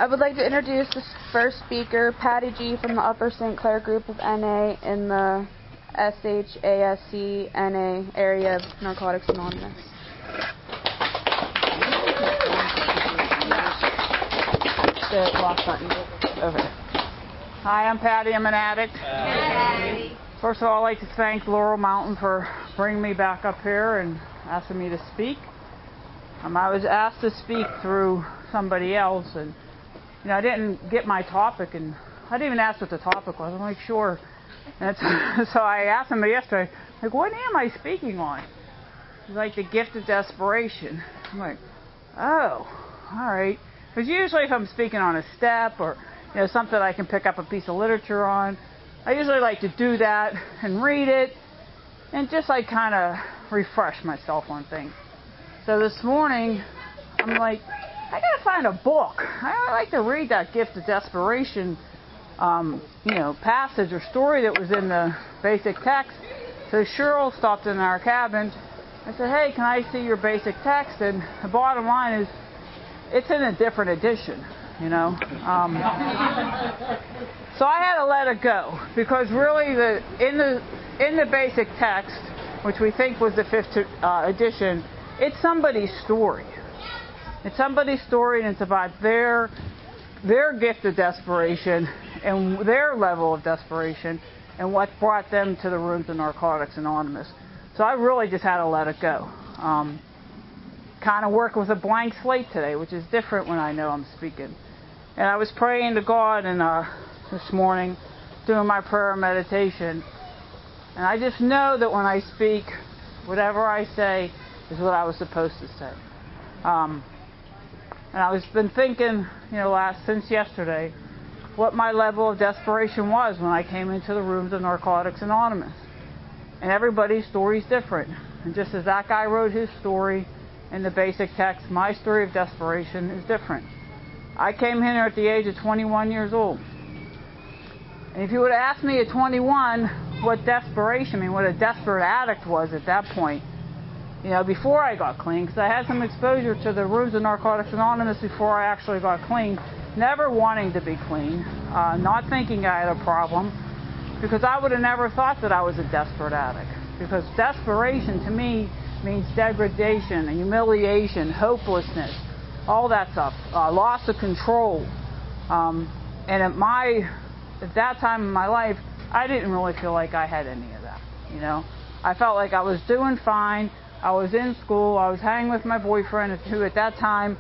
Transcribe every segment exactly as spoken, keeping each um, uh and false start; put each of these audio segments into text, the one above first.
I would like to introduce the first speaker, Patty G. from the Upper Saint Clair group of N A in the S H A S C N A area of Narcotics Anonymous. The lock button over there. Hi, I'm Patty. I'm an addict. Patty. First of all, I'd like to thank Laurel Mountain for bringing me back up here and asking me to speak. Um, I was asked to speak through somebody else, and you know, I didn't get my topic, and I didn't even ask what the topic was. I'm like, sure. And so I asked somebody yesterday, like, what am I speaking on? He's like, the gift of desperation. I'm like, oh, all right. Because usually if I'm speaking on a step or you know something I can pick up a piece of literature on, I usually like to do that and read it and just like kind of refresh myself on things. So this morning, I'm like, I gotta find a book. I like to read that gift of desperation, um, you know, passage or story that was in the basic text. So Cheryl stopped in our cabin. I said, hey, can I see your basic text? And the bottom line is, it's in a different edition, you know. Um, so I had to let it go because really, the in the in the basic text, which we think was the fifth uh, edition, it's somebody's story. It's somebody's story, and it's about their their gift of desperation and their level of desperation and what brought them to the rooms of Narcotics Anonymous. So I really just had to let it go. Um, kind of work with a blank slate today, which is different when I know I'm speaking. And I was praying to God and uh, this morning, doing my prayer and meditation, and I just know that when I speak, whatever I say is what I was supposed to say. Um, and I was been thinking, you know, last since yesterday, what my level of desperation was when I came into the rooms of Narcotics Anonymous. And everybody's story is different. And just as that guy wrote his story in the basic text, my story of desperation is different. I came in here at the age of twenty-one years old. And if you would have asked me at twenty-one what desperation, I mean, what a desperate addict was at that point, you know, before I got clean, because I had some exposure to the rooms of Narcotics Anonymous before I actually got clean, never wanting to be clean, uh, not thinking I had a problem, because I would have never thought that I was a desperate addict. Because desperation to me means degradation, humiliation, hopelessness, all that stuff, uh, loss of control. Um, and at my, at that time in my life, I didn't really feel like I had any of that. You know, I felt like I was doing fine. I was in school. I was hanging with my boyfriend, who at that time,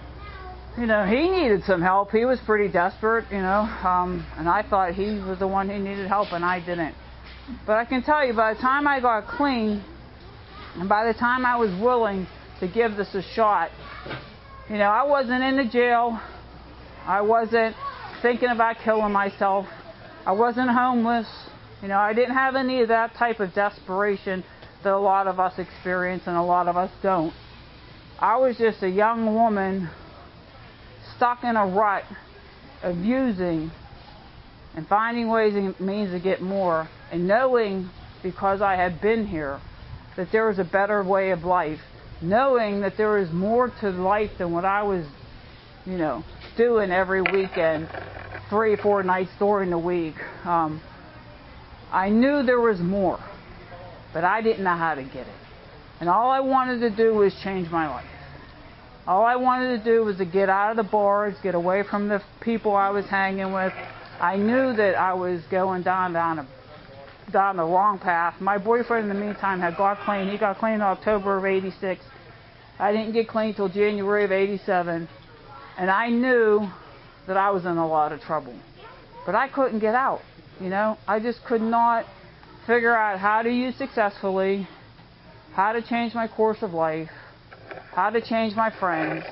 you know, he needed some help. He was pretty desperate, you know, um, and I thought he was the one who needed help, and I didn't. But I can tell you, by the time I got clean, and by the time I was willing to give this a shot, you know, I wasn't in the jail. I wasn't thinking about killing myself. I wasn't homeless. You know, I didn't have any of that type of desperation that a lot of us experience and a lot of us don't. I was just a young woman stuck in a rut of using and finding ways and means to get more, and knowing, because I had been here, that there was a better way of life, knowing that there was more to life than what I was, you know, doing every weekend, three or four nights during the week. Um, I knew there was more, but I didn't know how to get it. And all I wanted to do was change my life. All I wanted to do was to get out of the bars, get away from the people I was hanging with. I knew that I was going down down a down the wrong path. My boyfriend, in the meantime, had got clean. He got clean in October of eighty-six. I didn't get clean till January of eighty-seven. And I knew that I was in a lot of trouble. But I couldn't get out, you know. I just could not figure out how to use successfully, how to change my course of life, how to change my friends.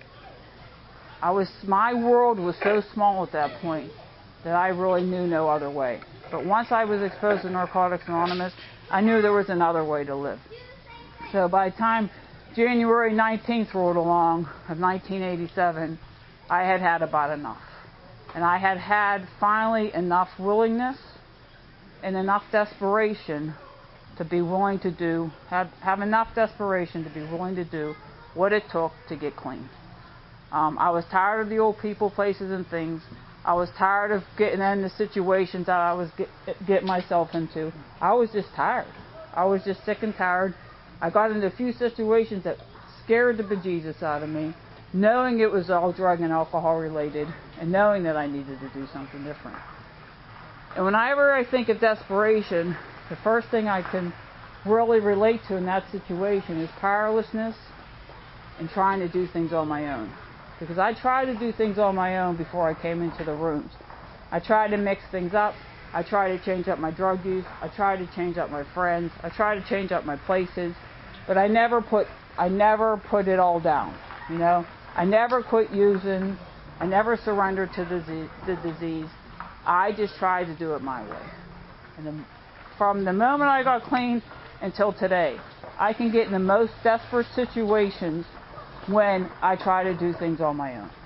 I was, my world was so small at that point that I really knew no other way. But once I was exposed to Narcotics Anonymous, I knew there was another way to live. So by the time January nineteenth rolled along of nineteen eighty-seven, I had had about enough. And I had had finally enough willingness and enough desperation to be willing to do, have, have enough desperation to be willing to do what it took to get clean. Um, I was tired of the old people, places, and things. I was tired of getting in the situations that I was get, getting myself into. I was just tired. I was just sick and tired. I got into a few situations that scared the bejesus out of me, knowing it was all drug and alcohol related, and knowing that I needed to do something different. And whenever I think of desperation, the first thing I can really relate to in that situation is powerlessness and trying to do things on my own. Because I tried to do things on my own before I came into the rooms. I tried to mix things up. I tried to change up my drug use. I tried to change up my friends. I tried to change up my places. But I never put I never put it all down. You know? I never quit using. I never surrendered to the, the disease. I just tried to do it my way. And the, from the moment I got clean until today, I can get in the most desperate situations when I try to do things on my own.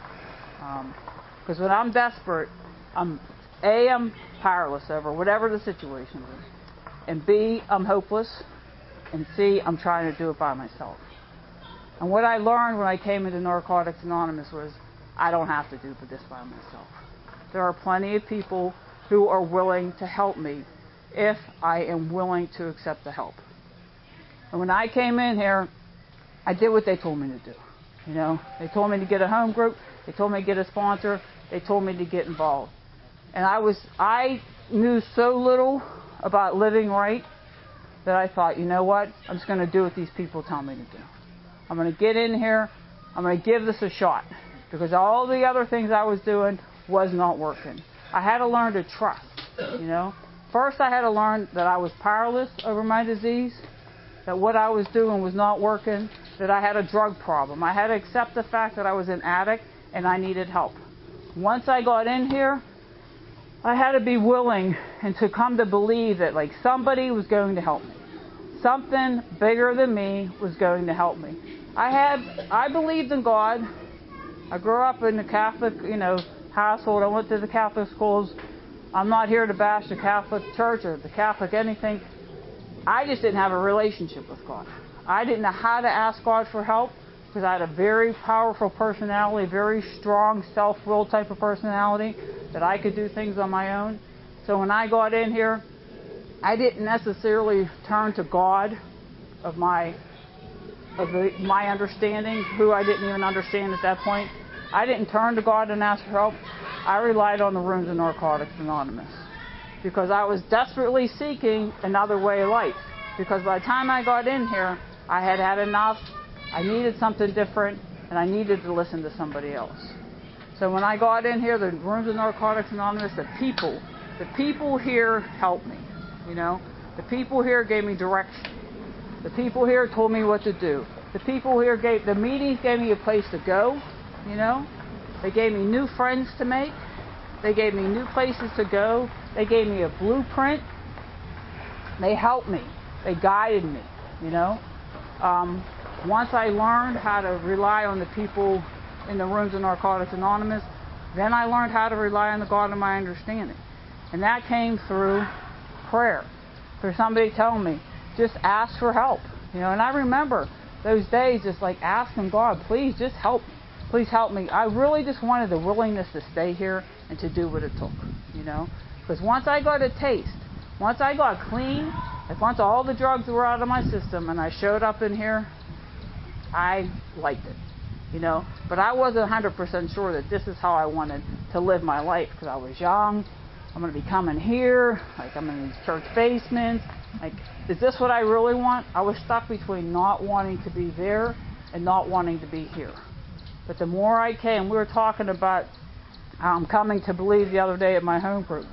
Because um, when I'm desperate, I'm A, I'm powerless over whatever the situation is. And B, I'm hopeless. And C, I'm trying to do it by myself. And what I learned when I came into Narcotics Anonymous was I don't have to do this by myself. There are plenty of people who are willing to help me if I am willing to accept the help. And when I came in here, I did what they told me to do. You know, they told me to get a home group. They told me to get a sponsor. They told me to get involved. And I was, I knew so little about living right that I thought, you know what? I'm just going to do what these people tell me to do. I'm going to get in here. I'm going to give this a shot. Because all the other things I was doing was not working. I had to learn to trust, you know. First, I had to learn that I was powerless over my disease, that what I was doing was not working, that I had a drug problem. I had to accept the fact that I was an addict and I needed help. Once I got in here, I had to be willing and to come to believe that like somebody was going to help me. Something bigger than me was going to help me. I had, I believed in God. I grew up in the Catholic, you know, household. I went to the Catholic schools. I'm not here to bash the Catholic Church or the Catholic anything. I just didn't have a relationship with God. I didn't know how to ask God for help because I had a very powerful personality, very strong self-will type of personality that I could do things on my own. So when I got in here, I didn't necessarily turn to God of my of the, my understanding, who I didn't even understand at that point. I didn't turn to God and ask for help. I relied on the rooms of Narcotics Anonymous because I was desperately seeking another way of life. Because by the time I got in here, I had had enough, I needed something different, and I needed to listen to somebody else. So when I got in here, the rooms of Narcotics Anonymous, the people, the people here helped me, you know. The people here gave me direction. The people here told me what to do. The people here gave, the meetings gave me a place to go, you know. They gave me new friends to make. They gave me new places to go. They gave me a blueprint. They helped me. They guided me, you know. Um, once I learned how to rely on the people in the rooms of Narcotics Anonymous, then I learned how to rely on the God of my understanding. And that came through prayer. For somebody telling me, just ask for help. You know, and I remember those days just like asking God, please just help me. Please help me. I really just wanted the willingness to stay here and to do what it took, you know. Because once I got a taste, once I got clean, like once all the drugs were out of my system and I showed up in here, I liked it, you know. But I wasn't one hundred percent sure that this is how I wanted to live my life because I was young. I'm going to be coming here, like I'm in these church basements. Like, is this what I really want? I was stuck between not wanting to be there and not wanting to be here. But the more I came, we were talking about um, coming to believe the other day at my home group.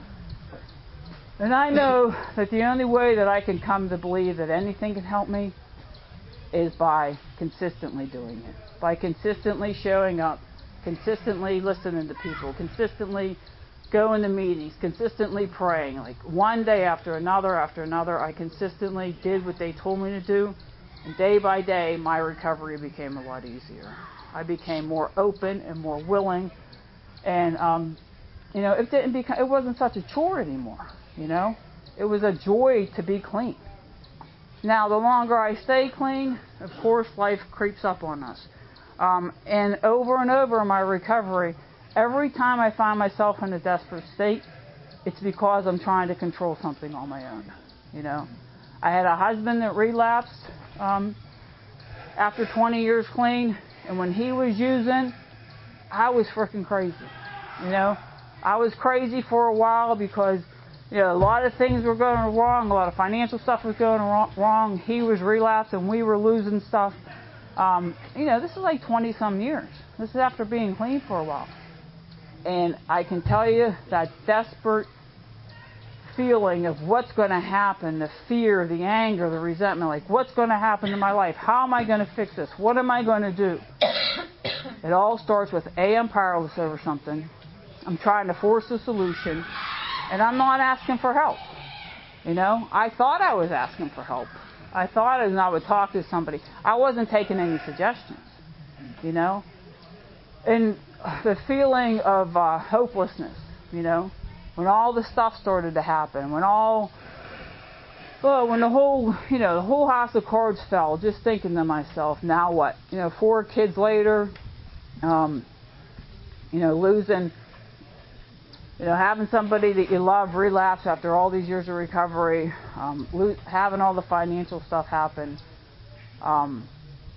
And I know that the only way that I can come to believe that anything can help me is by consistently doing it. By consistently showing up, consistently listening to people, consistently going to meetings, consistently praying. Like one day after another after another, I consistently did what they told me to do. And day by day, my recovery became a lot easier. I became more open and more willing. And, um, you know, it didn't become, it wasn't such a chore anymore, you know. It was a joy to be clean. Now, the longer I stay clean, of course, life creeps up on us. Um, and over and over in my recovery, every time I find myself in a desperate state, it's because I'm trying to control something on my own. You know, I had a husband that relapsed um, after twenty years clean, and when he was using, I was freaking crazy. You know, I was crazy for a while because, you know, a lot of things were going wrong, a lot of financial stuff was going wrong. He was relapsing, we were losing stuff. Um, you know, this is like twenty some years. This is after being clean for a while. And I can tell you that desperate feeling of what's going to happen, the fear, the anger, the resentment, like what's going to happen to my life? How am I going to fix this? What am I going to do? It all starts with, A, I'm powerless over something. I'm trying to force a solution, and I'm not asking for help. You know, I thought I was asking for help. I thought as I would talk to somebody, I wasn't taking any suggestions, you know. And the feeling of uh, hopelessness, you know, when all the stuff started to happen, when all, well, when the whole, you know, the whole house of cards fell, just thinking to myself, now what? You know, four kids later, um, you know, losing, you know, having somebody that you love relapse after all these years of recovery, um, lo- having all the financial stuff happen. Um,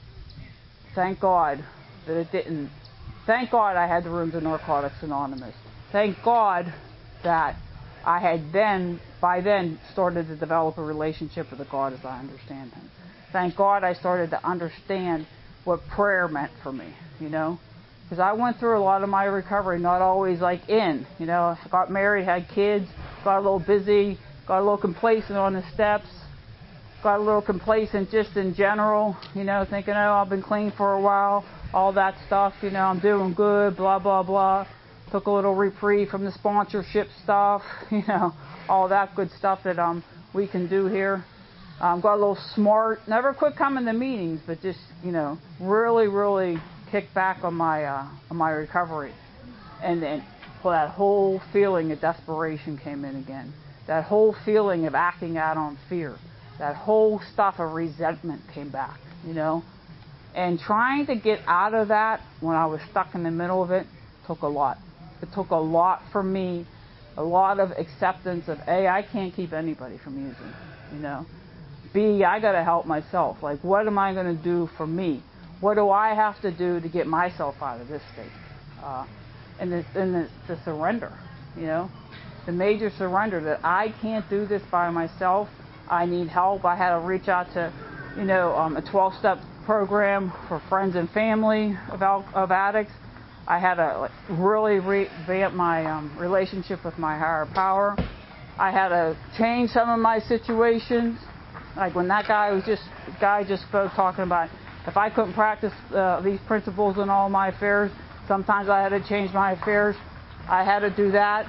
thank God that it didn't. Thank God I had the rooms of Narcotics Anonymous. Thank God that I had then, by then, started to develop a relationship with the God as I understand Him. Thank God I started to understand what prayer meant for me, you know. Because I went through a lot of my recovery, not always like in, you know, got married, had kids, got a little busy, got a little complacent on the steps, got a little complacent just in general, you know, thinking, oh, I've been clean for a while, all that stuff, you know, I'm doing good, blah, blah, blah. Took a little reprieve from the sponsorship stuff, you know, all that good stuff that um we can do here. Um, got a little smart, never quit coming to meetings, but just, you know, really, really kicked back on my uh, on my recovery. And then well, that whole feeling of desperation came in again. That whole feeling of acting out on fear. That whole stuff of resentment came back, you know. And trying to get out of that when I was stuck in the middle of it took a lot. It took a lot for me, a lot of acceptance of, A, I can't keep anybody from using, you know. B, I got to help myself. Like, what am I going to do for me? What do I have to do to get myself out of this state? Uh, and the, and the, the surrender, you know, the major surrender that I can't do this by myself. I need help. I had to reach out to, you know, um, a twelve-step program for friends and family of, al- of addicts. I had to like, really revamp my um, relationship with my higher power. I had to change some of my situations. Like when that guy was just guy just spoke talking about if I couldn't practice uh, these principles in all my affairs, sometimes I had to change my affairs. I had to do that.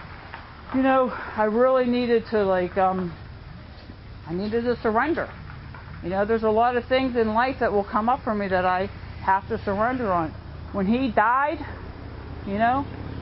You know, I really needed to like um, I needed to surrender. You know, there's a lot of things in life that will come up for me that I have to surrender on. When he died, you know,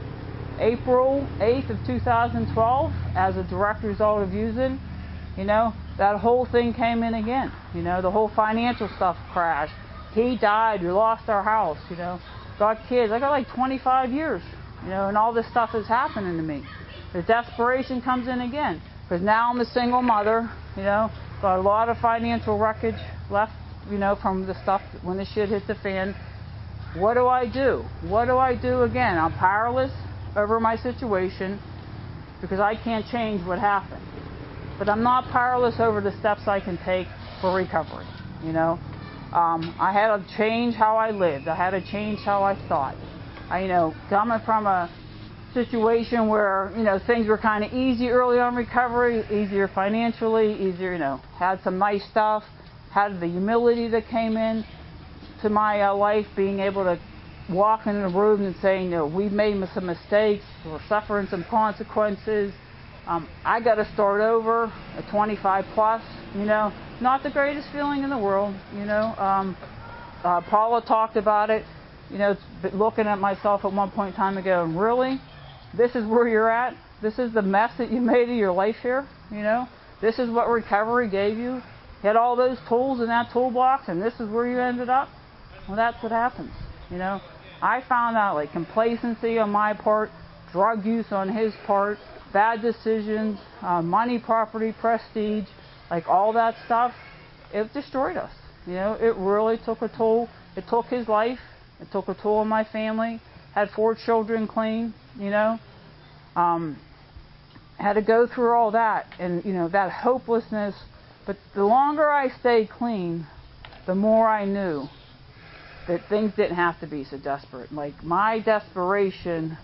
April eighth of two thousand twelve, as a direct result of using, you know, that whole thing came in again. You know, the whole financial stuff crashed. He died. We lost our house, you know. Got kids. I got like twenty-five years, you know, and all this stuff is happening to me. The desperation comes in again. Because now I'm a single mother, you know, got a lot of financial wreckage left, you know, from the stuff when the shit hit the fan. What do I do? What do I do again? I'm powerless over my situation because I can't change what happened. But I'm not powerless over the steps I can take for recovery, you know. Um, I had to change how I lived. I had to change how I thought. I, you know, coming from a situation where, you know, things were kind of easy early on recovery, easier financially, easier, you know, had some nice stuff, had the humility that came in to my uh, life, being able to walk in a room and saying, you know, we've made some mistakes, we're suffering some consequences, um, I got to start over at twenty-five plus, you know, not the greatest feeling in the world, you know. Um, uh, Paula talked about it, you know, looking at myself at one point in time ago, and really, this is where you're at? This is the mess that you made of your life here, you know? This is what recovery gave you? You had all those tools in that toolbox, and this is where you ended up? Well, that's what happens, you know. I found out, like, complacency on my part, drug use on his part, bad decisions, uh, money, property, prestige, like all that stuff, it destroyed us. You know, it really took a toll. It took his life. It took a toll on my family. Had four children clean, you know. Um, had to go through all that and, you know, that hopelessness. But the longer I stayed clean, the more I knew that things didn't have to be so desperate. Like, my desperation,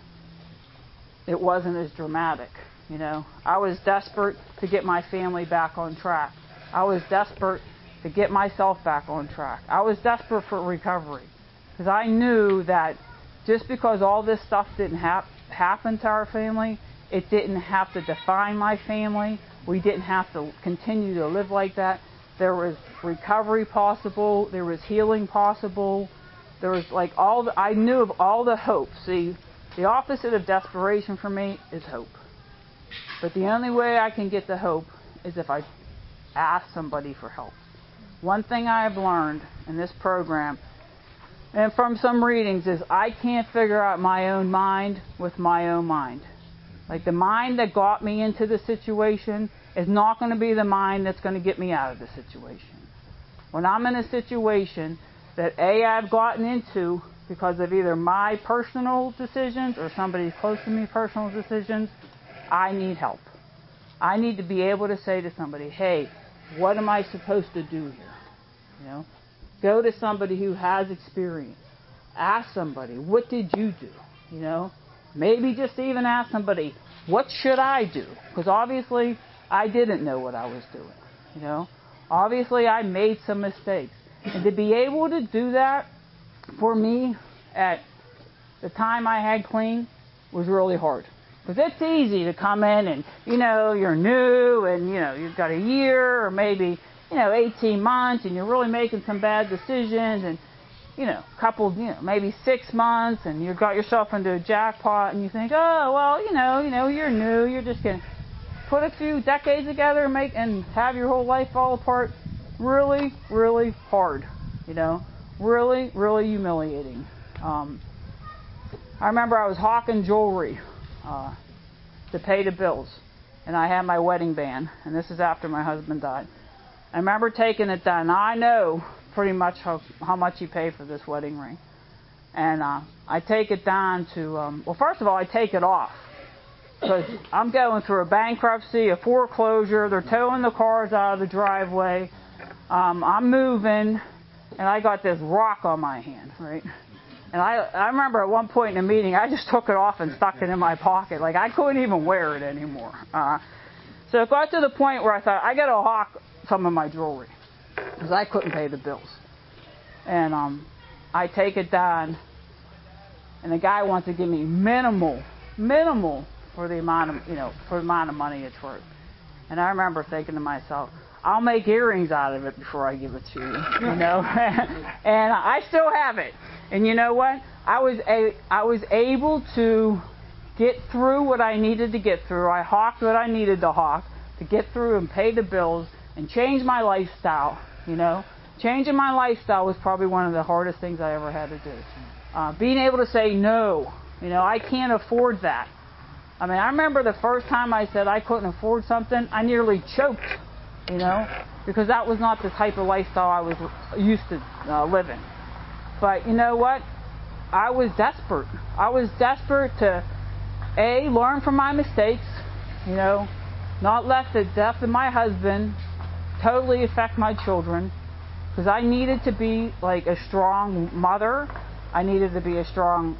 it wasn't as dramatic, you know. I was desperate to get my family back on track. I was desperate to get myself back on track. I was desperate for recovery because I knew that just because all this stuff didn't hap- happen to our family, it didn't have to define my family. We didn't have to continue to live like that. There was recovery possible. There was healing possible. There was like all the, I knew of all the hope. See, the opposite of desperation for me is hope. But the only way I can get the hope is if I ask somebody for help. One thing I have learned in this program and from some readings is I can't figure out my own mind with my own mind. Like, the mind that got me into the situation is not going to be the mind that's going to get me out of the situation. When I'm in a situation that A, I've gotten into because of either my personal decisions or somebody close to me personal decisions, I need help. I need to be able to say to somebody, hey, what am I supposed to do here? You know, go to somebody who has experience. Ask somebody, what did you do? You know, maybe just even ask somebody, what should I do? Because obviously I didn't know what I was doing. You know, obviously I made some mistakes. And to be able to do that for me at the time I had clean was really hard. Because it's easy to come in and, you know, you're new and, you know, you've got a year or maybe, you know, eighteen months and you're really making some bad decisions and, you know, a couple, you know, maybe six months and you've got yourself into a jackpot and you think, oh, well, you know, you know, you're new, you're just going to put a few decades together and make and have your whole life fall apart. Really, really hard, you know, really, really humiliating. Um, I remember I was hawking jewelry uh, to pay the bills, and I had my wedding band, and this is after my husband died. I remember taking it down. Now, I know pretty much how, how much he paid for this wedding ring. And uh, I take it down to, um, well, first of all, I take it off. Because I'm going through a bankruptcy, a foreclosure, they're towing the cars out of the driveway. Um, I'm moving, and I got this rock on my hand, right? And I, I remember at one point in a meeting, I just took it off and stuck it in my pocket. Like, I couldn't even wear it anymore. Uh, so it got to the point where I thought, I got to hawk some of my jewelry because I couldn't pay the bills. And um, I take it down, and the guy wants to give me minimal, minimal for the amount of, you know, for the amount of money it's worth. And I remember thinking to myself, I'll make earrings out of it before I give it to you, you know. And I still have it. And you know what? I was a, I was able to get through what I needed to get through. I hawked what I needed to hawk to get through and pay the bills and change my lifestyle, you know. Changing my lifestyle was probably one of the hardest things I ever had to do. Uh, being able to say no, you know, I can't afford that. I mean, I remember the first time I said I couldn't afford something, I nearly choked, you know, because that was not the type of lifestyle I was used to uh, living. But you know what? I was desperate. I was desperate to, A, learn from my mistakes, you know, not let the death of my husband totally affect my children, because I needed to be like a strong mother. I needed to be a strong,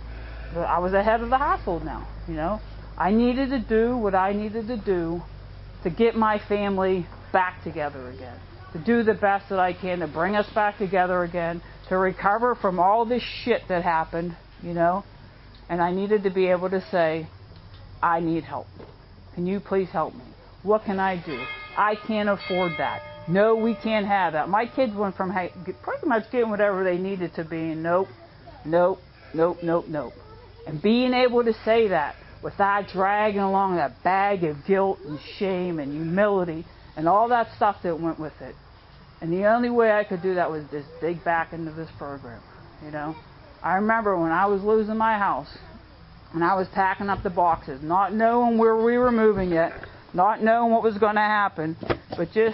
I was the head of the household now, you know. I needed to do what I needed to do to get my family back together again, to do the best that I can to bring us back together again, to recover from all this shit that happened, you know. And I needed to be able to say, I need help. Can you please help me? What can I do? I can't afford that. No, we can't have that. My kids went from hey, pretty much getting whatever they needed to being nope, nope, nope, nope, nope. And being able to say that without dragging along that bag of guilt and shame and humility and all that stuff that went with it And the only way I could do that was just dig back into this program, you know. I remember when I was losing my house, and I was packing up the boxes, not knowing where we were moving yet, not knowing what was going to happen, but just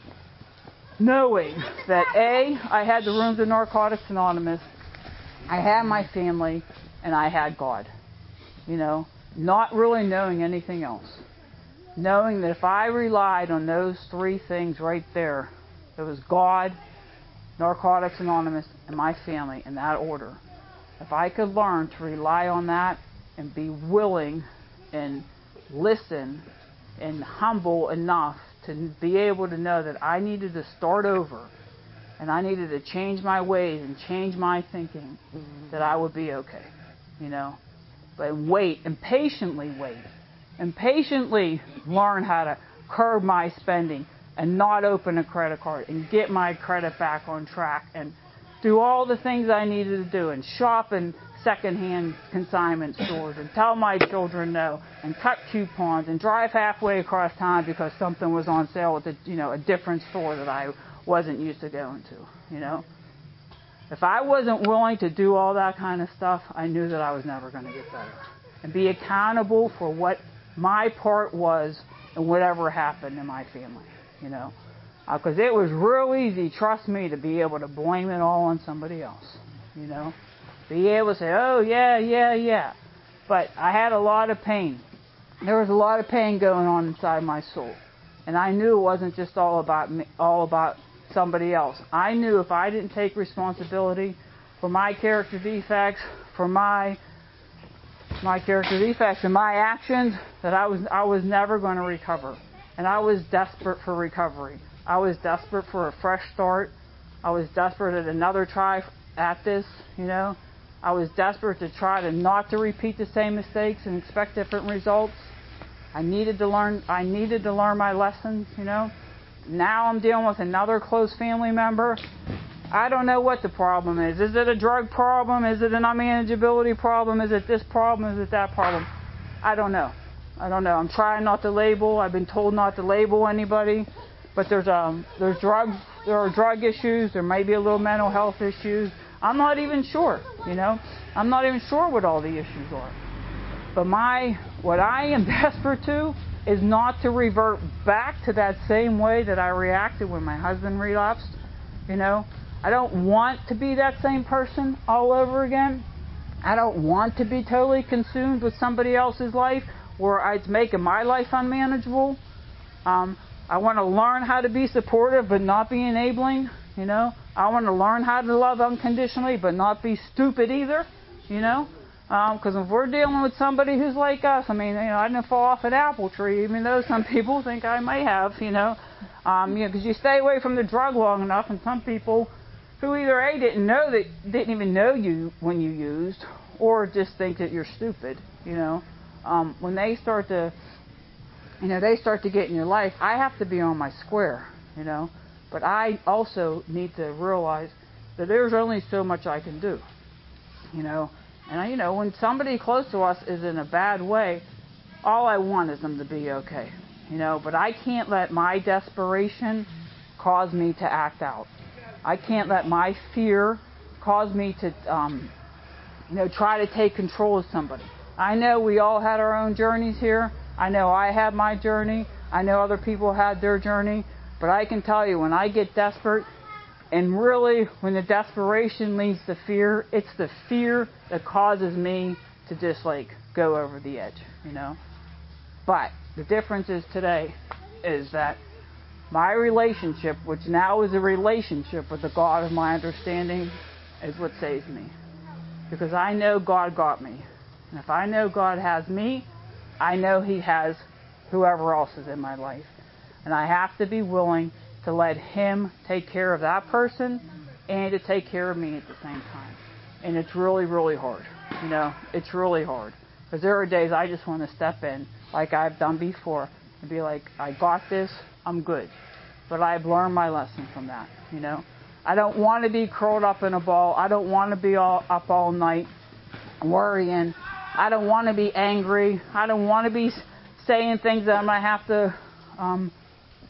knowing that A, I had the Rooms of Narcotics Anonymous, I had my family, and I had God, you know, not really knowing anything else. Knowing that if I relied on those three things right there, it was God, Narcotics Anonymous, and my family in that order. If I could learn to rely on that and be willing and listen and humble enough to be able to know that I needed to start over and I needed to change my ways and change my thinking, that I would be okay, you know. But wait, and patiently wait, and patiently learn how to curb my spending and not open a credit card and get my credit back on track and do all the things I needed to do and shop in secondhand consignment stores and tell my children no and cut coupons and drive halfway across town because something was on sale at the, you know, a different store that I wasn't used to going to, you know. If I wasn't willing to do all that kind of stuff, I knew that I was never going to get better. And be accountable for what my part was in whatever happened in my family, you know. Because uh, it was real easy, trust me, to be able to blame it all on somebody else, you know. Be able to say, oh, yeah, yeah, yeah. But I had a lot of pain. There was a lot of pain going on inside my soul. And I knew it wasn't just all about me, all about somebody else. I knew if I didn't take responsibility for my character defects, for my my character defects and my actions, that I was I was never going to recover. And I was desperate for recovery. I was desperate for a fresh start. I was desperate at another try at this, you know. I was desperate to try to not to repeat the same mistakes and expect different results. I needed to learn I needed to learn my lessons, you know. Now I'm dealing with another close family member. I don't know what the problem is. Is it a drug problem? Is it an unmanageability problem? Is it this problem? Is it that problem? I don't know. I don't know. I'm trying not to label. I've been told not to label anybody. But there's um there's drugs there are drug issues, there may be a little mental health issues. I'm not even sure, you know. I'm not even sure what all the issues are. But my what I am desperate to is not to revert back to that same way that I reacted when my husband relapsed. You know, I don't want to be that same person all over again. I don't want to be totally consumed with somebody else's life where it's making my life unmanageable. Um, I want to learn how to be supportive but not be enabling. You know, I want to learn how to love unconditionally but not be stupid either. You know. Because um, if we're dealing with somebody who's like us, I mean, you know, I didn't fall off an apple tree, even though some people think I may have, you know. Um, you know, because you stay away from the drug long enough, and some people who either A, didn't know that, didn't even know you when you used, or just think that you're stupid, you know. Um, when they start to, you know, they start to get in your life, I have to be on my square, you know. But I also need to realize that there's only so much I can do, you know. And, you know, when somebody close to us is in a bad way, all I want is them to be okay, you know. But I can't let my desperation cause me to act out. I can't let my fear cause me to, um, you know, try to take control of somebody. I know we all had our own journeys here. I know I had my journey. I know other people had their journey. But I can tell you, when I get desperate, and really, when the desperation leads to fear, it's the fear that causes me to just, like, go over the edge, you know. But the difference is today is that my relationship, which now is a relationship with the God of my understanding, is what saves me. Because I know God got me. And if I know God has me, I know He has whoever else is in my life. And I have to be willing to let Him take care of that person and to take care of me at the same time. And it's really, really hard. You know, it's really hard. Because there are days I just want to step in, like I've done before, and be like, I got this, I'm good. But I've learned my lesson from that, you know. I don't want to be curled up in a ball. I don't want to be all up all night worrying. I don't want to be angry. I don't want to be saying things that I might have to... Um,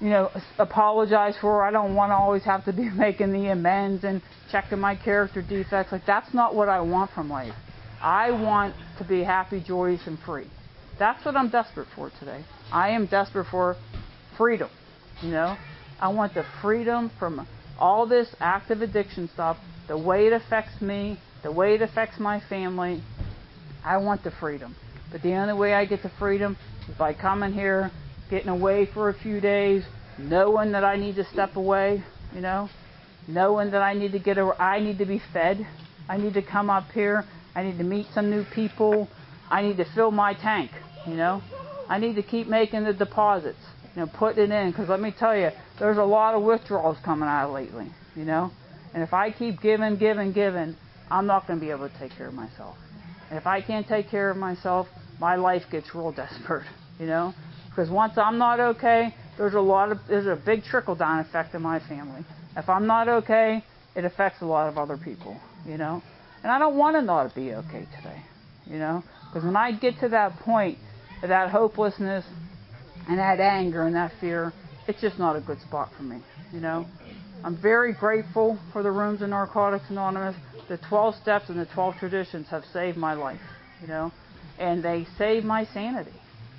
you know, apologize for. I don't want to always have to be making the amends and checking my character defects. Like, that's not what I want from life. I want to be happy, joyous, and free. That's what I'm desperate for today. I am desperate for freedom, you know. I want the freedom from all this active addiction stuff, the way it affects me, the way it affects my family. I want the freedom. But the only way I get the freedom is by coming here, getting away for a few days, knowing that I need to step away, you know, knowing that I need to get a, I need to be fed. I need to come up here. I need to meet some new people. I need to fill my tank, you know. I need to keep making the deposits, you know, putting it in. Because let me tell you, there's a lot of withdrawals coming out lately, you know. And if I keep giving, giving, giving, I'm not going to be able to take care of myself. And if I can't take care of myself, my life gets real desperate, you know. Because once I'm not okay, there's a lot of there's a big trickle down effect in my family. If I'm not okay, it affects a lot of other people, you know. And I don't want to not be okay today, you know. Because when I get to that point, of that hopelessness and that anger and that fear, it's just not a good spot for me, you know. I'm very grateful for the rooms in Narcotics Anonymous. The twelve steps and the twelve traditions have saved my life, you know. And they saved my sanity.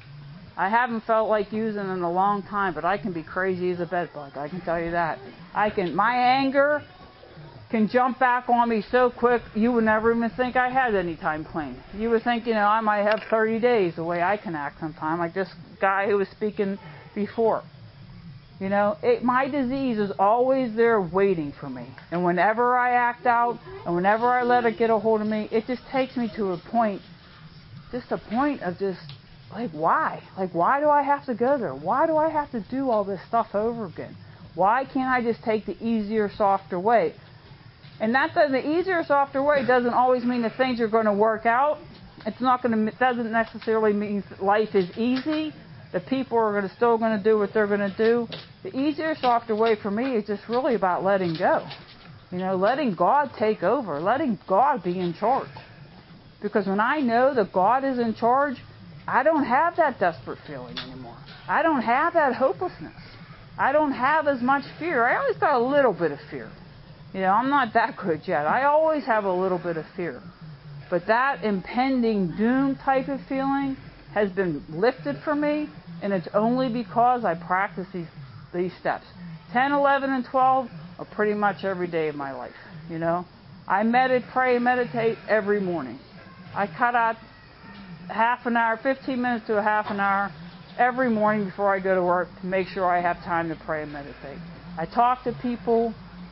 I haven't felt like using in a long time, but I can be crazy as a bedbug. I can tell you that. I can. My anger can jump back on me so quick, you would never even think I had any time clean. You would think, you know, I might have thirty days the way I can act sometimes, like this guy who was speaking before. You know, it, my disease is always there waiting for me. And whenever I act out, and whenever I let it get a hold of me, it just takes me to a point, just a point of just, like, why? Like, why do I have to go there? Why do I have to do all this stuff over again? Why can't I just take the easier, softer way? And that doesn't, the easier, softer way doesn't always mean that things are going to work out. It's not going to, doesn't necessarily mean life is easy. The people are going to, still going to do what they're going to do. The easier, softer way for me is just really about letting go. You know, letting God take over, letting God be in charge. Because when I know that God is in charge, I don't have that desperate feeling anymore. I don't have that hopelessness. I don't have as much fear. I always got a little bit of fear. You know, I'm not that good yet. I always have a little bit of fear. But that impending doom type of feeling has been lifted from me, and it's only because I practice these these steps. ten, eleven, and twelve are pretty much every day of my life, you know. I meditate, pray, meditate every morning. I cut out half an hour, fifteen minutes to a half an hour every morning before I go to work to make sure I have time to pray and meditate. I talk to people.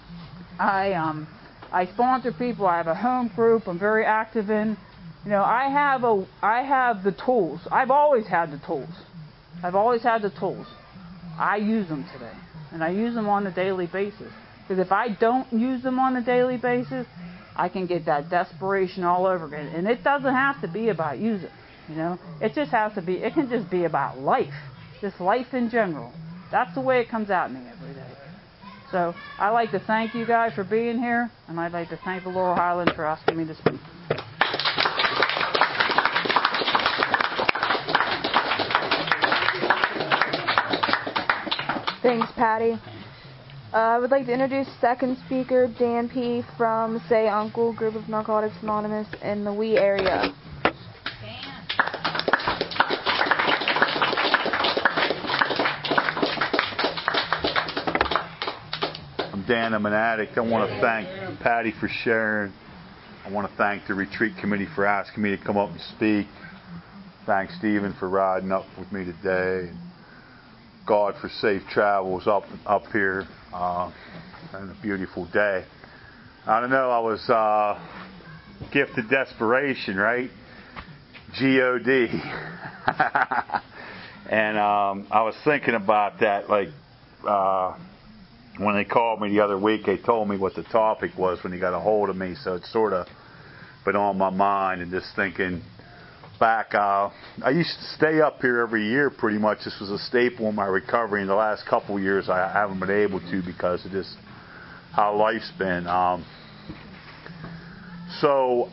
I um I sponsor people. I have a home group I'm very active in. You know, I have a I have the tools. I've always had the tools. I've always had the tools. I use them today, and I use them on a daily basis. Because if I don't use them on a daily basis, I can get that desperation all over again. And it doesn't have to be about using, you know. It just has to be. It can just be about life, just life in general. That's the way it comes at me every day. So I'd like to thank you guys for being here, and I'd like to thank the Laurel Highland for asking me to speak. Thanks, Patty. Uh, I would like to introduce second speaker, Dan P. from Say Uncle, Group of Narcotics Anonymous in the Wee area. I'm Dan, I'm an addict. I want to thank Patty for sharing. I want to thank the retreat committee for asking me to come up and speak. Thank Stephen for riding up with me today. God for safe travels up up here uh, and a beautiful day. I don't know, I was uh, gifted desperation, right? G O D And um, I was thinking about that, like uh, when they called me the other week, they told me what the topic was when they got a hold of me, so it's sort of been on my mind and just thinking back. Uh, I used to stay up here every year pretty much. This was a staple in my recovery. In the last couple of years, I haven't been able to because of just how life's been. Um, so,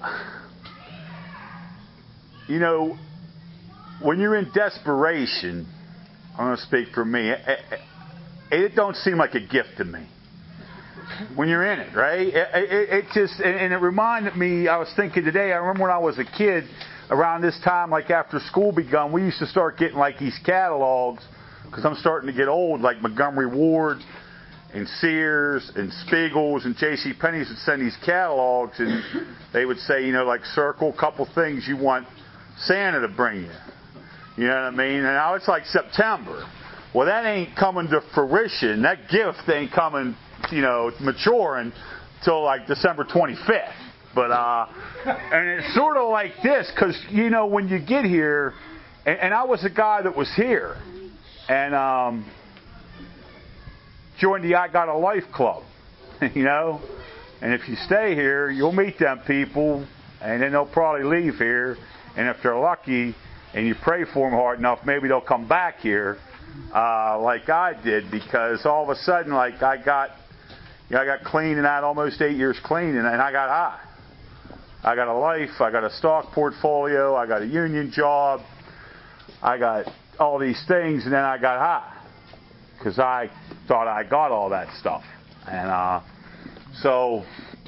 you know, when you're in desperation, I'm going to speak for me. it don't seem like a gift to me when you're in it, right? It, it, it just, and it reminded me, I was thinking today, I remember when I was a kid, around this time, like after school begun, we used to start getting like these catalogs, because I'm starting to get old, like Montgomery Ward and Sears and Spiegel's and J C Penney's would send these catalogs, and they would say, you know, like circle a couple things you want Santa to bring you. You know what I mean? And now it's like September. Well, that ain't coming to fruition. That gift ain't coming, you know, maturing till like December twenty-fifth. But, uh, and it's sort of like this, because, you know, when you get here, and, and I was a guy that was here, and um, joined the I Got a Life Club, you know, and if you stay here, you'll meet them people, and then they'll probably leave here, and if they're lucky, and you pray for them hard enough, maybe they'll come back here, uh, like I did, because all of a sudden, like, I got, you know, I got clean and I had almost eight years clean, and, and I got high. I got a life, I got a stock portfolio, I got a union job, I got all these things, and then I got high. Because I thought I got all that stuff. And uh, so,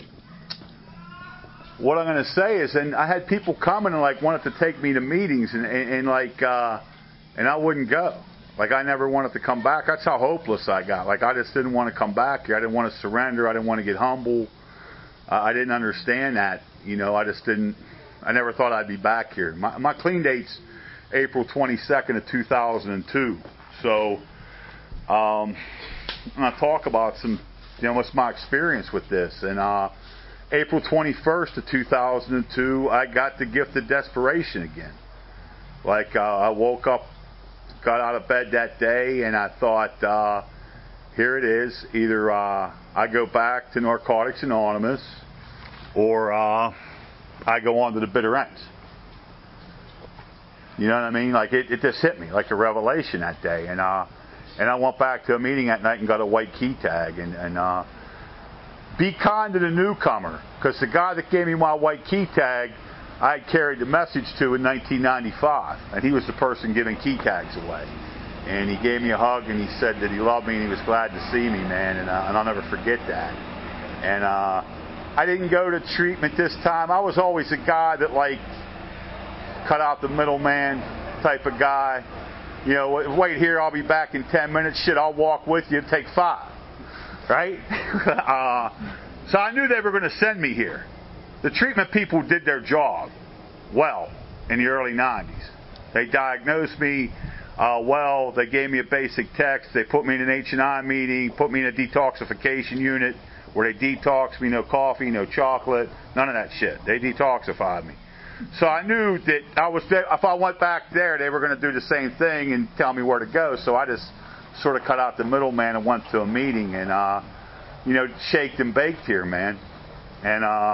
what I'm going to say is, and I had people coming and like wanted to take me to meetings, and, and, and like, uh, and I wouldn't go. Like, I never wanted to come back. That's how hopeless I got. Like, I just didn't want to come back here. I didn't want to surrender. I didn't want to get humble. Uh, I didn't understand that. You know, I just didn't, I never thought I'd be back here. My, my clean date's April twenty-second of two thousand two. So, um, I'm going to talk about some, you know, what's my experience with this. And uh, April twenty-first of two thousand two, I got the gift of desperation again. Like, uh, I woke up, got out of bed that day, and I thought, uh, here it is. Either uh, I go back to Narcotics Anonymous, or uh, I go on to the bitter ends. You know what I mean? Like, it, it just hit me like a revelation that day. And uh, and I went back to a meeting that night and got a white key tag. And, and uh, be kind to the newcomer, because the guy that gave me my white key tag, I had carried the message to in nineteen ninety-five. And he was the person giving key tags away. And he gave me a hug, and he said that he loved me and he was glad to see me, man. And, uh, and I'll never forget that. And uh, I didn't go to treatment this time. I was always a guy that, like, cut out the middleman type of guy. You know, wait here, I'll be back in ten minutes. Shit, I'll walk with you. Take five. Right? uh, so I knew they were going to send me here. The treatment people did their job well in the early nineties. They diagnosed me uh, well. They gave me a basic text. They put me in an H and I meeting, put me in a detoxification unit, where they detox me, no coffee, no chocolate, none of that shit. They detoxified me. So I knew that I was there. If I went back there, they were going to do the same thing and tell me where to go. So I just sort of cut out the middleman and went to a meeting, and, uh, you know, shaked and baked here, man. And uh,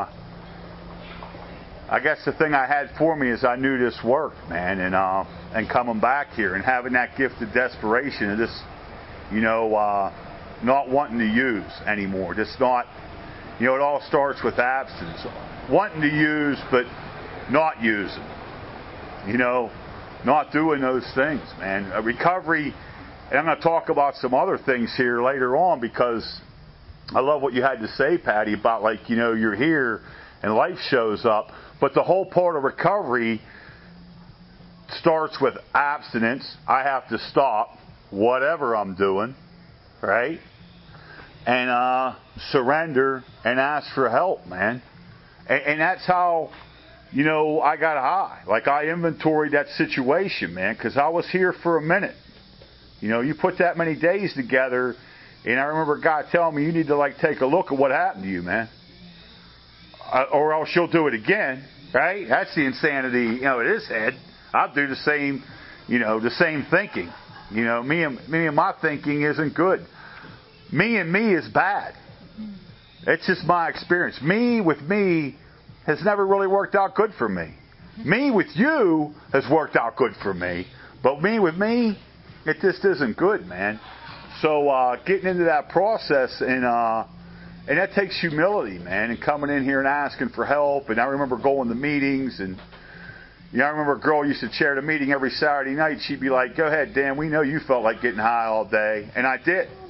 I guess the thing I had for me is I knew this worked, man. And, uh, and coming back here and having that gift of desperation and just, you know, uh, not wanting to use anymore. Just not, you know, it all starts with abstinence. Wanting to use, but not using. You know, not doing those things, man. A recovery, and I'm going to talk about some other things here later on, because I love what you had to say, Patty, about, like, you know, you're here and life shows up. But the whole part of recovery starts with abstinence. I have to stop whatever I'm doing. Right? And uh, surrender and ask for help, man. And, and that's how, you know, I got high. Like, I inventoried that situation, man, because I was here for a minute. You know, you put that many days together, and I remember God telling me, you need to, like, take a look at what happened to you, man. Uh, or else you'll do it again, right? That's the insanity, you know, in his head. I'll do the same, you know, the same thinking. You know, me and me and my thinking isn't good. Me and me is bad. It's just my experience. Me with me has never really worked out good for me. Me with you has worked out good for me. But me with me, it just isn't good, man. So uh, getting into that process, and uh, and that takes humility, man, and coming in here and asking for help. And I remember going to meetings, and you know, I remember a girl used to chair the meeting every Saturday night. She'd be like, "Go ahead, Dan. We know you felt like getting high all day," and I did.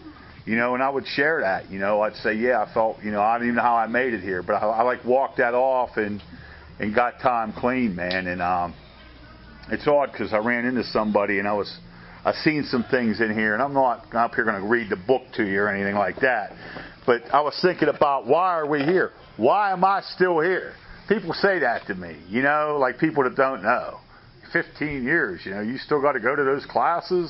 You know, and I would share that. You know, I'd say, yeah, I felt, you know, I don't even know how I made it here, but I, I like walked that off and and got time clean, man. And um, it's odd because I ran into somebody and I was, I seen some things in here, and I'm not up here going to read the book to you or anything like that. But I was thinking about, why are we here? Why am I still here? People say that to me, you know, like people that don't know. fifteen years, you know, you still got to go to those classes?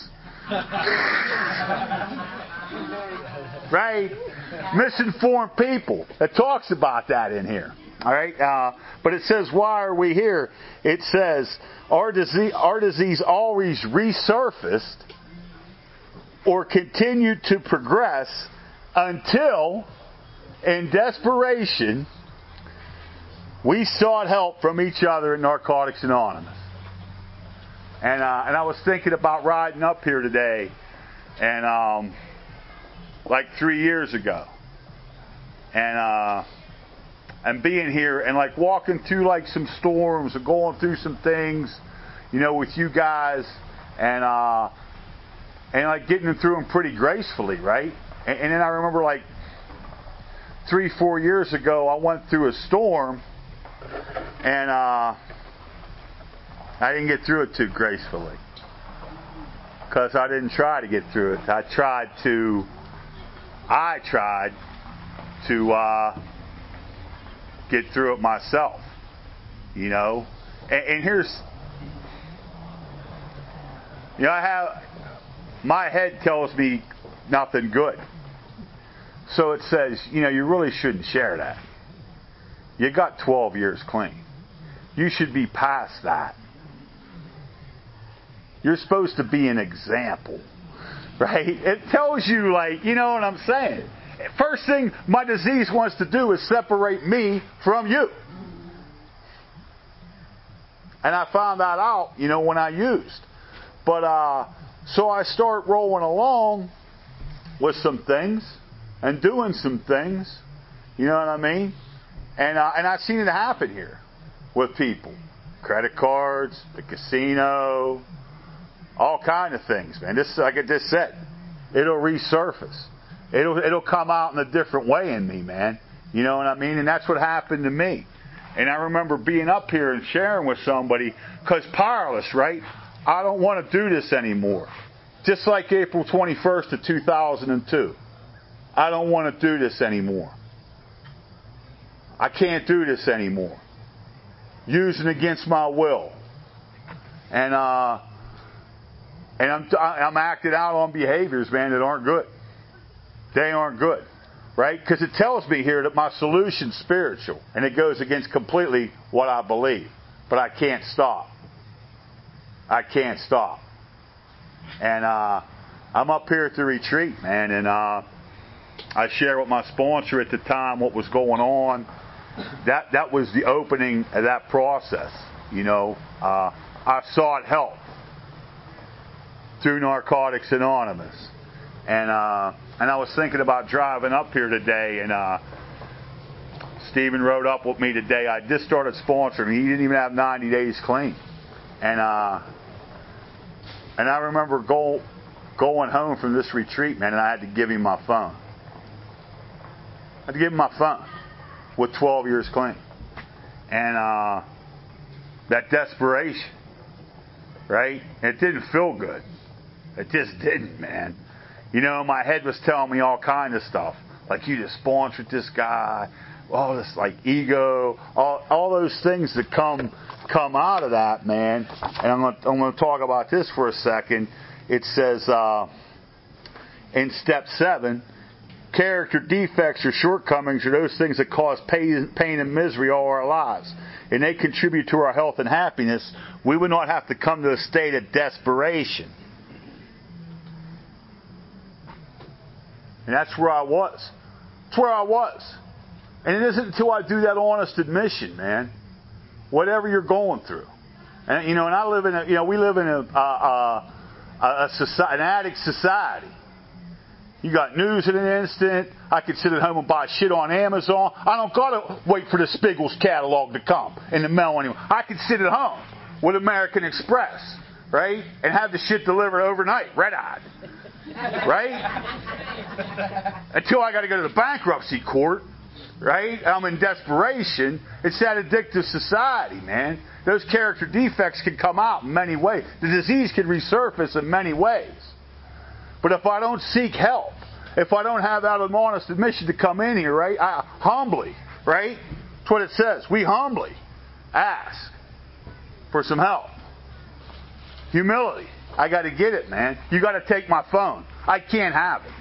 Right? Misinformed people. It talks about that in here. All right? Uh, but it says, why are we here? It says, our disease, our disease always resurfaced or continued to progress until, in desperation, we sought help from each other at Narcotics Anonymous. And uh, and I was thinking about riding up here today, and um, like three years ago, and uh, and being here and like walking through like some storms or going through some things, you know, with you guys, and uh, and like getting through them pretty gracefully, right? And, and then I remember like three, four years ago, I went through a storm, and uh, I didn't get through it too gracefully because I didn't try to get through it. I tried to, I tried to uh, get through it myself, you know. And, and here's, you know, I have, my head tells me nothing good. So it says, you know, you really shouldn't share that. You got twelve years clean. You should be past that. You're supposed to be an example, right? It tells you, like, you know what I'm saying? First thing my disease wants to do is separate me from you. And I found that out, you know, when I used. But, uh, so I start rolling along with some things and doing some things, you know what I mean? And, uh, and I've seen it happen here with people. Credit cards, the casino, all kind of things, man. This, like I just said, it'll resurface. It'll it'll come out in a different way in me, man. You know what I mean? And that's what happened to me. And I remember being up here and sharing with somebody, because powerless, right? I don't want to do this anymore. Just like April twenty-first of two thousand two. I don't want to do this anymore. I can't do this anymore. Using against my will. And, uh, And I'm, I'm acting out on behaviors, man, that aren't good. They aren't good, right? Because it tells me here that my solution's spiritual, and it goes against completely what I believe. But I can't stop. I can't stop. And uh, I'm up here at the retreat, man, and uh, I share with my sponsor at the time what was going on. That that was the opening of that process. You know, uh, I sought help through Narcotics Anonymous. And uh, and I was thinking about driving up here today, and uh, Stephen rode up with me today. I just started sponsoring. He didn't even have ninety days clean. And uh, and I remember go, going home from this retreat, man, and I had to give him my phone. I had to give him my phone with twelve years clean. And uh, that desperation, right? It didn't feel good. It just didn't, man. You know, my head was telling me all kind of stuff. Like, you just sponsored this guy. All this, like, ego. All, all those things that come come out of that, man. And I'm going to I'm going to talk about this for a second. It says uh, in step seven, character defects or shortcomings are those things that cause pain, pain and misery all our lives. And they contribute to our health and happiness. We would not have to come to a state of desperation. And that's where I was. That's where I was. And it isn't until I do that honest admission, man. Whatever you're going through. And, you know, and I live in a, you know, we live in a, a, a, a society, an addict society. You got news in an instant. I can sit at home and buy shit on Amazon. I don't got to wait for the Spiegels catalog to come in the mail anymore. I can sit at home with American Express, right? And have the shit delivered overnight, red-eyed. right? Until I got to go to the bankruptcy court, right? I'm in desperation. It's that addictive society, man. Those character defects can come out in many ways. The disease can resurface in many ways. But if I don't seek help, if I don't have that honest admission to come in here, right? I, humbly, right? That's what it says. We humbly ask for some help. Humility. I got to get it, man. You got to take my phone. I can't have it.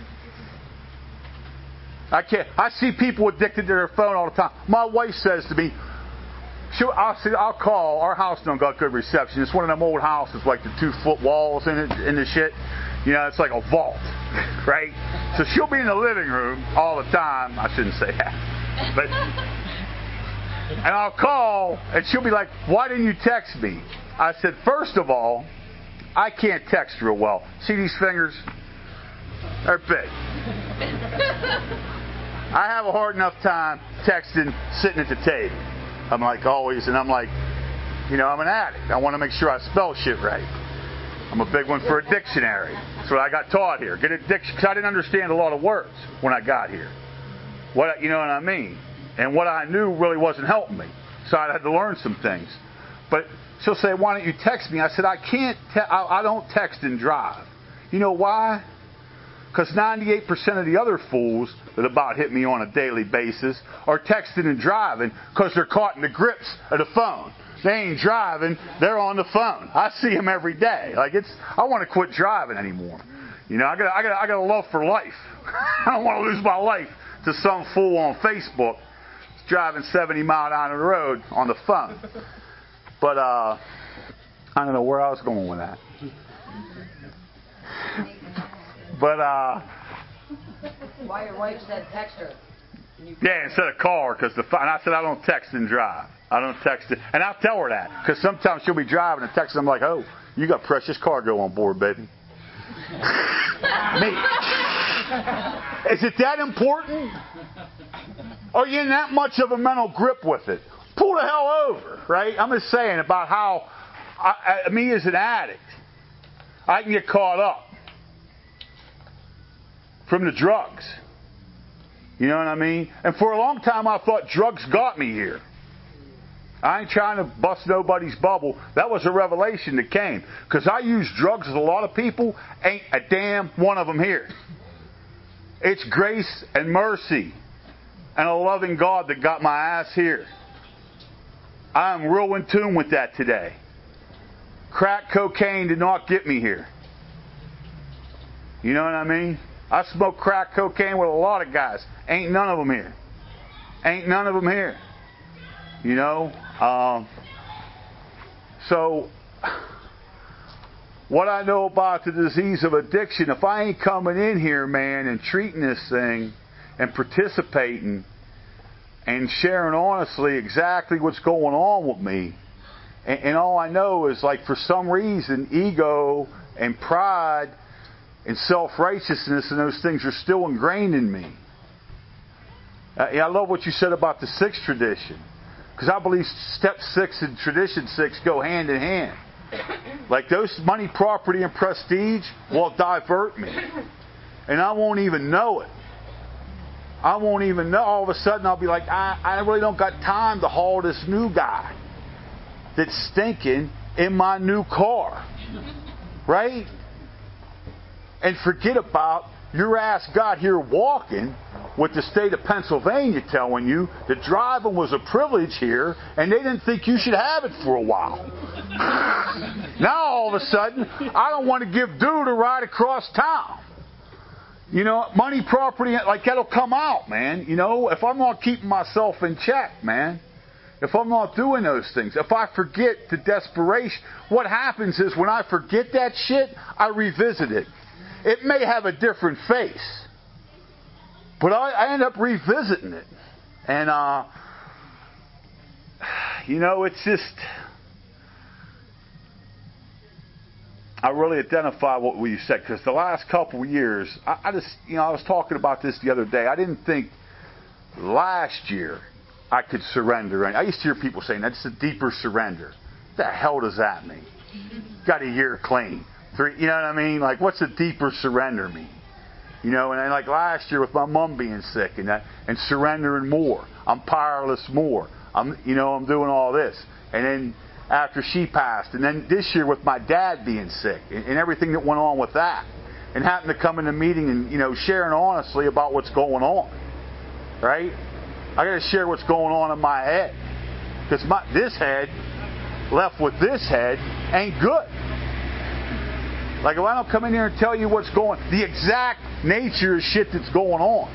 I can't. I see people addicted to their phone all the time. My wife says to me, she'll, I'll, see, I'll call. Our house don't got good reception. It's one of them old houses, like the two foot walls in it, in the shit. You know, it's like a vault, right? So she'll be in the living room all the time. I shouldn't say that, but and I'll call, and she'll be like, "Why didn't you text me?" I said, first of all, I can't text real well. See these fingers? They're big. I have a hard enough time texting sitting at the table. I'm like always, and I'm like, you know, I'm an addict. I want to make sure I spell shit right. I'm a big one for a dictionary. That's what I got taught here. Get a dictionary, because I didn't understand a lot of words when I got here. What you know what I mean? And what I knew really wasn't helping me. So I had to learn some things. But she'll say, "Why don't you text me?" I said, "I can't. Te- I, I don't text and drive." You know why? Because ninety-eight percent of the other fools that about hit me on a daily basis are texting and driving because they're caught in the grips of the phone. They ain't driving; they're on the phone. I see them every day. Like it's, I want to quit driving anymore. You know, I got, I got, I got a love for life. I don't want to lose my life to some fool on Facebook driving seventy mile down the road on the phone. But uh, I don't know where I was going with that. But uh, why your wife said text her? Yeah, instead of call her, because the and I said I don't text and drive. I don't text it, and I'll tell her that because sometimes she'll be driving and texting. I'm like, "Oh, you got precious cargo on board, baby." Me. Is it that important? Are you in that much of a mental grip with it? Pull the hell over, right? I'm just saying about how I, I, me as an addict, I can get caught up from the drugs. You know what I mean? And for a long time, I thought drugs got me here. I ain't trying to bust nobody's bubble. That was a revelation that came. Because I use drugs as a lot of people. Ain't a damn one of them here. It's grace and mercy and a loving God that got my ass here. I'm real in tune with that today. Crack cocaine did not get me here. You know what I mean? I smoked crack cocaine with a lot of guys. Ain't none of them here. Ain't none of them here. You know? Um, so, what I know about the disease of addiction, if I ain't coming in here, man, and treating this thing and participating and sharing honestly exactly what's going on with me, and, and all I know is, like, for some reason, ego and pride and self-righteousness and those things are still ingrained in me. Uh, yeah, I love what you said about the sixth tradition. Because I believe step six and tradition six go hand in hand. Like those money, property, and prestige will divert me. And I won't even know it. I won't even know. All of a sudden I'll be like, I, I really don't got time to haul this new guy that's stinking in my new car. Right? And forget about your ass got here walking with the state of Pennsylvania telling you that driving was a privilege here and they didn't think you should have it for a while. Now all of a sudden, I don't want to give due to ride across town. You know, money, property, like that'll come out, man. You know, if I'm not keeping myself in check, man. If I'm not doing those things, if I forget the desperation, what happens is when I forget that shit, I revisit it. It may have a different face, but I, I end up revisiting it. And, uh, you know, it's just, I really identify what you said, because the last couple of years, I, I just, you know, I was talking about this the other day. I didn't think last year I could surrender. And I used to hear people saying, that's a deeper surrender. What the hell does that mean? Got a year clean. Three, you know what I mean? Like, what's a deeper surrender mean? You know, and then like last year with my mom being sick and that, and surrendering more. I'm powerless more. I'm, you know, I'm doing all this. And then after she passed, and then this year with my dad being sick and, and everything that went on with that, and having to come in the meeting and, you know, sharing honestly about what's going on. Right? I got to share what's going on in my head. Because my this head, left with this head, ain't good. Like if I don't come in here and tell you what's going, the exact nature of shit that's going on.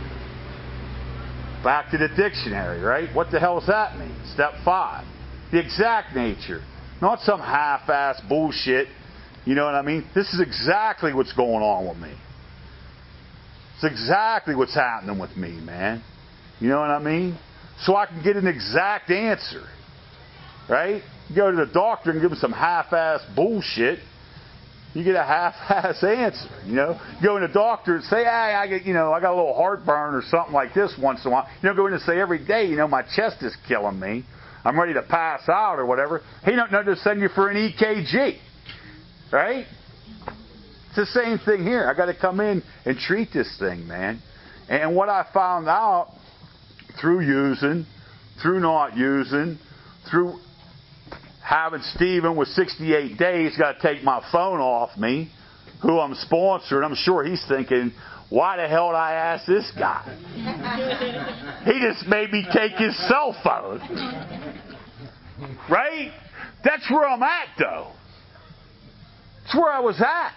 Back to the dictionary, right? What the hell does that mean? Step five. The exact nature. Not some half-ass bullshit. You know what I mean? This is exactly what's going on with me. It's exactly what's happening with me, man. You know what I mean? So I can get an exact answer. Right? You go to the doctor and give him some half-ass bullshit. You get a half-ass answer, you know. You go in the doctor and say, hey, I get, you know, I got a little heartburn or something like this once in a while. You don't go in and say every day, you know, my chest is killing me. I'm ready to pass out or whatever. He don't know to send you for an E K G, right? It's the same thing here. I got to come in and treat this thing, man. And what I found out through using, through not using, through having Stephen with sixty-eight days got to take my phone off me, who I'm sponsoring. I'm sure he's thinking, why the hell did I ask this guy? He just made me take his cell phone. Right? That's where I'm at, though. That's where I was at.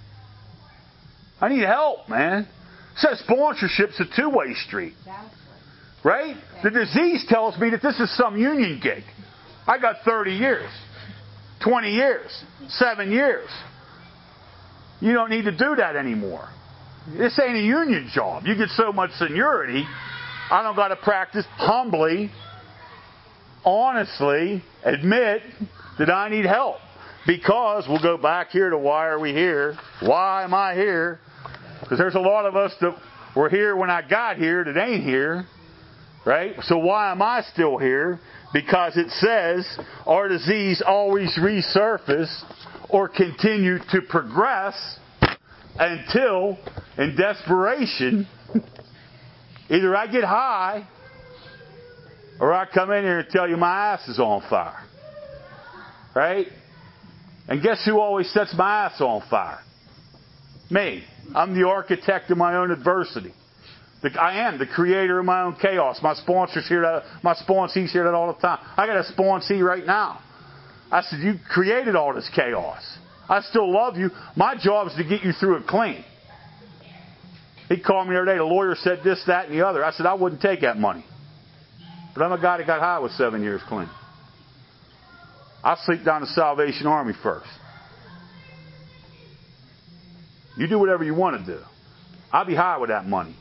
I need help, man. So sponsorship's a two-way street. Right? The disease tells me that this is some union gig. I got thirty years, twenty years, seven years. You don't need to do that anymore. This ain't a union job. You get so much seniority, I don't got to practice humbly, honestly, admit that I need help. Because we'll go back here to why are we here? Why am I here? Because there's a lot of us that were here when I got here that ain't here. Right? So why am I still here? Because it says our disease always resurface or continue to progress until, in desperation, either I get high or I come in here and tell you my ass is on fire. Right? And guess who always sets my ass on fire? Me. I'm the architect of my own adversity. The, I am the creator of my own chaos. My sponsors hear that. My sponsees hear that all the time. I got a sponsee right now. I said, you created all this chaos. I still love you. My job is to get you through it clean. He called me the other day. The lawyer said this, that, and the other. I said, I wouldn't take that money. But I'm a guy that got high with seven years clean. I'll sleep down the Salvation Army first. You do whatever you want to do. I'll be high with that money.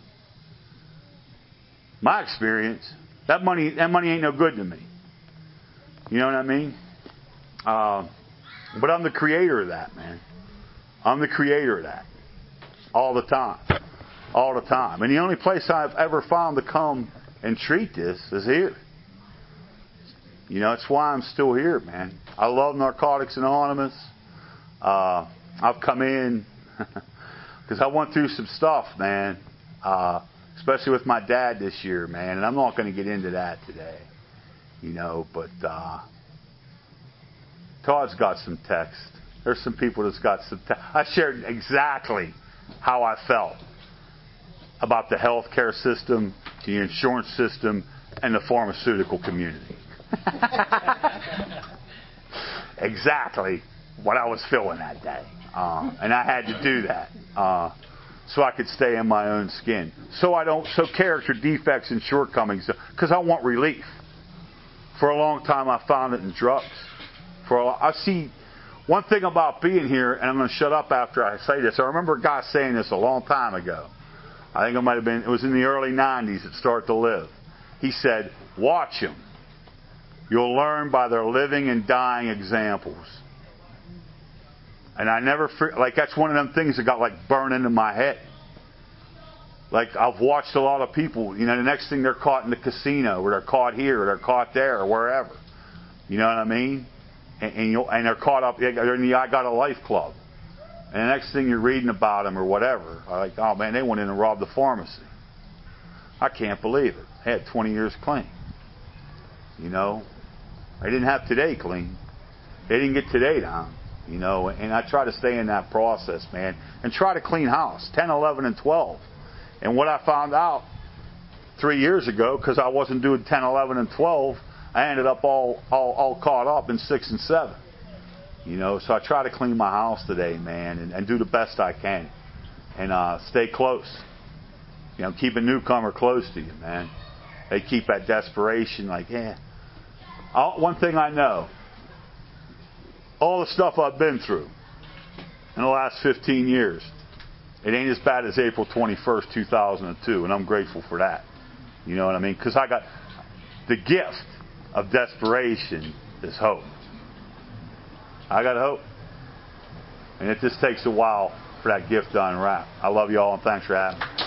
My experience, that money that money ain't no good to me. You know what I mean? Uh, but I'm the creator of that, man. I'm the creator of that. All the time. All the time. And the only place I've ever found to come and treat this is here. You know, it's why I'm still here, man. I love Narcotics Anonymous. Uh, I've come in because I went through some stuff, man. Uh, especially with my dad this year, man. And I'm not going to get into that today. You know, but uh, Todd's got some text. There's some people that's got some text. I shared exactly how I felt about the healthcare system, the insurance system, and the pharmaceutical community. Exactly what I was feeling that day. Uh, and I had to do that. Uh, so I could stay in my own skin. So I don't, so character defects and shortcomings, because I want relief. For a long time I found it in drugs. For a, I see, one thing about being here, and I'm going to shut up after I say this. I remember a guy saying this a long time ago. I think it might have been, it was in the early nineties at Start to Live. He said, watch them. You'll learn by their living and dying examples. And I never, like, that's one of them things that got, like, burned into my head. Like, I've watched a lot of people, you know, the next thing they're caught in the casino, or they're caught here, or they're caught there, or wherever. You know what I mean? And, and, you'll, and they're caught up, they're in the I Got a Life Club. And the next thing you're reading about them or whatever, like, oh man, they went in and robbed the pharmacy. I can't believe it. They had twenty years clean. You know, they didn't have today clean. They didn't get today down. You know, and I try to stay in that process, man, and try to clean house, ten, eleven, and twelve. And what I found out three years ago, because I wasn't doing ten, eleven, and twelve, I ended up all, all, all caught up in six and seven. You know, so I try to clean my house today, man, and, and do the best I can. And uh, stay close. You know, keep a newcomer close to you, man. They keep that desperation, like, yeah. I'll, one thing I know, all the stuff I've been through in the last fifteen years, it ain't as bad as April twenty-first, two thousand two, and I'm grateful for that. You know what I mean? Because I got the gift of desperation is hope. I got hope. And it just takes a while for that gift to unwrap. I love you all, and thanks for having me.